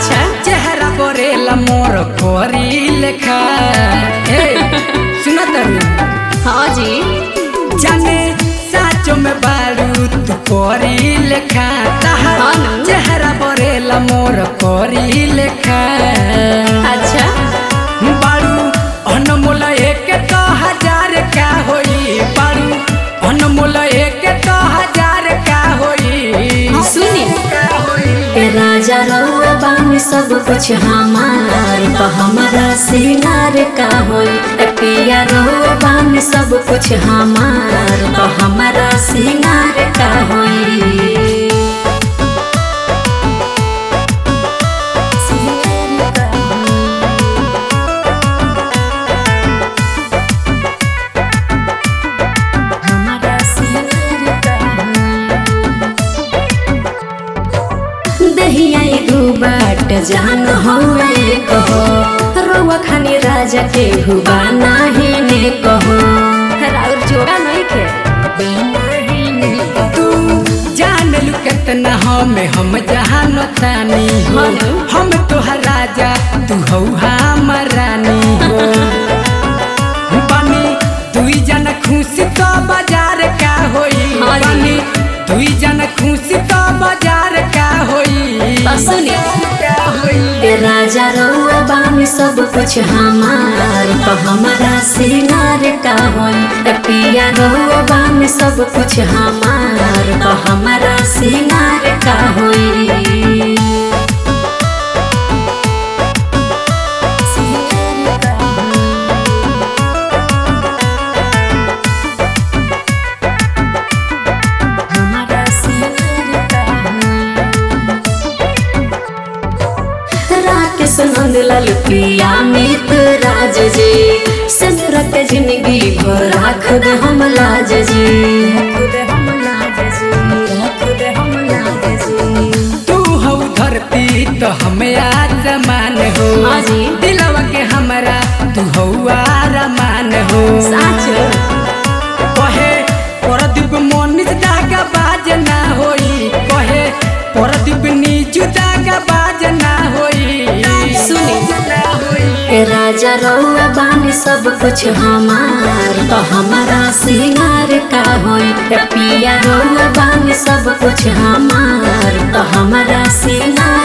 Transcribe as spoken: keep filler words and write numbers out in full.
अच्छा चेहरा बोरेला मोर कोरी लेखा ए सुना तरू हाँ जी जाने साचो में बारू तू कोरी लेखा हाँ न। चेहरा बोरेला मोर कोरी लेखा अच्छा बारू अनमोल एक तो हजार का होई बारू अनमोल एक तो हजार का होई सुनी ए राजा रउआ बानी सब कुछ हमार तो हमारा सिंगार का होई ए पिया रउआ बानी सब कुछ हमार तो हमारा सिंगार का होई बाट जान हवे कहो रउआ खानी राजा के हुआ नाही ने कहो राउर जोड़ा नहीं के तू जान लू कितना हमें हम जहान तानी हो हम तोहर राजा तू हो हमर रानी हो बनी दुई जन खुशी तो बाजार का होई बनी दुई जन खुशी तो बाजार का होई सुनी ए राजा रउआ बानी सब कुछ हमार तो हमारा सिंगार का होई ए पिया रउआ बानी सब कुछ हमार तो हमारा सिंगार का होई नंद लाल पिया मित राज जी सिंदूरत जिंदगी भर राख दे हम लाज जी तू हो धरती तो हमें आसमान हो दिलवा के हमरा तू हो आरमान हो साच कहे परदीप मोनिस दागा बाज ना होई कहे परदीप नीचू दागा बाज ना होई सुनी ए राजा रउआ बानी सब कुछ हमार तो हमारा सिंगार का होई ए पिया रउआ बानी सब कुछ हमार तो हमारा सिंगार